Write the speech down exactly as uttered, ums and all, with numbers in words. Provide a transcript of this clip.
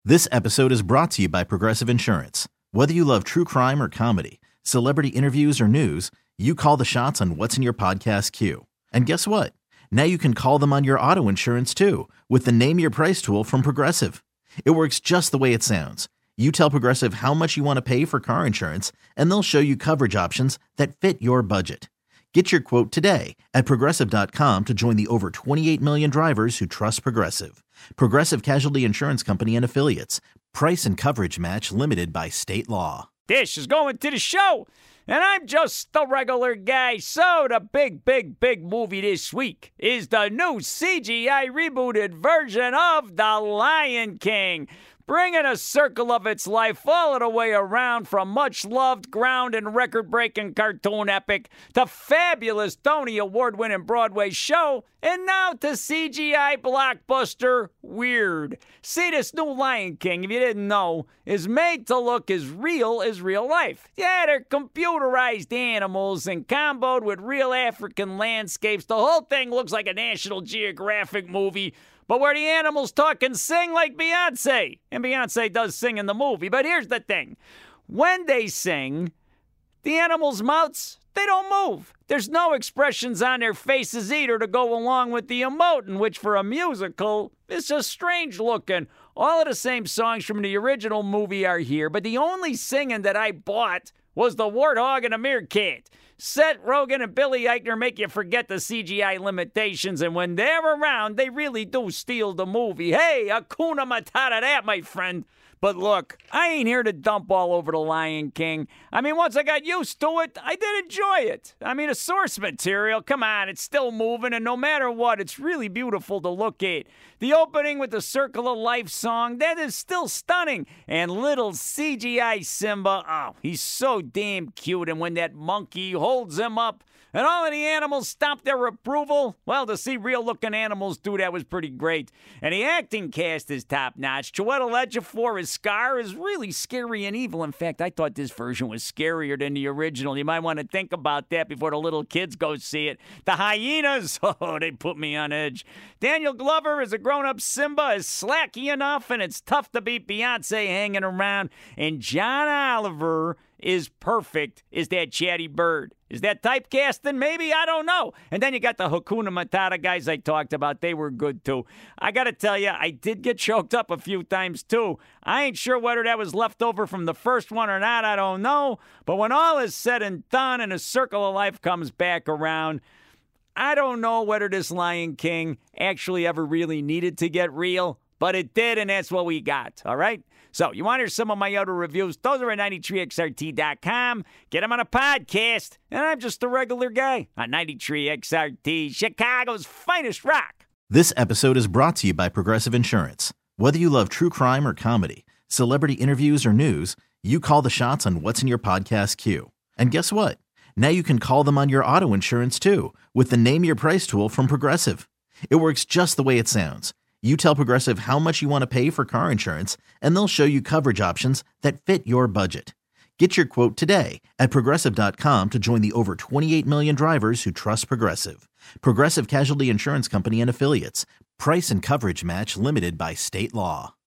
This episode is brought to you by Progressive Insurance. Whether you love true crime or comedy, celebrity interviews or news, you call the shots on what's in your podcast queue. And guess what? Now you can call them on your auto insurance too with the Name Your Price tool from Progressive. It works just the way it sounds. You tell Progressive how much you want to pay for car insurance, and they'll show you coverage options that fit your budget. Get your quote today at Progressive dot com to join the over twenty-eight million drivers who trust Progressive. Progressive Casualty Insurance Company and Affiliates. Price and coverage match limited by state law. Dish is going to the show, and I'm just the regular guy. So the big, big, big movie this week is the new C G I rebooted version of The Lion King, bringing a circle of its life all the way around from much-loved, ground and record-breaking cartoon epic to fabulous Tony Award-winning Broadway show, and now to C G I blockbuster Weird. See, this new Lion King, if you didn't know, is made to look as real as real life. Yeah, they're computerized animals and comboed with real African landscapes. The whole thing looks like a National Geographic movie, but where the animals talk and sing like Beyonce. And Beyonce does sing in the movie. But here's the thing. When they sing, the animals' mouths, they don't move. There's no expressions on their faces either to go along with the emoting, which for a musical is just strange looking. All of the same songs from the original movie are here, but the only singing that I bought was the Warthog and the Meerkat. Seth Rogen and Billy Eichner make you forget the C G I limitations, and when they're around, they really do steal the movie. Hey, Hakuna Matata that, my friend. But look, I ain't here to dump all over The Lion King. I mean, once I got used to it, I did enjoy it. I mean, the source material, come on, it's still moving, and no matter what, it's really beautiful to look at. The opening with the Circle of Life song, that is still stunning. And little C G I Simba, oh, he's so damn cute, and when that monkey holds him up, and all of the animals stomp their approval, well, to see real-looking animals do that was pretty great. And the acting cast is top-notch. Chiwetel Ejiofor as Scar is really scary and evil. In fact, I thought this version was scarier than the original. You might want to think about that before the little kids go see it. The hyenas, oh, they put me on edge. Daniel Glover as a grown-up Simba is slacky enough, and it's tough to beat Beyonce hanging around. And John Oliver is perfect as that chatty bird. Is that typecasting? Maybe, I don't know. And then you got the Hakuna Matata guys I talked about. They were good, too. I got to tell you, I did get choked up a few times, too. I ain't sure whether that was left over from the first one or not. I don't know. But when all is said and done and a circle of life comes back around, I don't know whether this Lion King actually ever really needed to get real. But it did, and that's what we got, all right? So, you want to hear some of my other reviews? Those are at ninety-three X R T dot com. Get them on a podcast. And I'm just a regular guy on ninety-three X R T, Chicago's finest rock. This episode is brought to you by Progressive Insurance. Whether you love true crime or comedy, celebrity interviews or news, you call the shots on what's in your podcast queue. And guess what? Now you can call them on your auto insurance too with the Name Your Price tool from Progressive. It works just the way it sounds. You tell Progressive how much you want to pay for car insurance, and they'll show you coverage options that fit your budget. Get your quote today at Progressive dot com to join the over twenty-eight million drivers who trust Progressive. Progressive Casualty Insurance Company and Affiliates. Price and coverage match limited by state law.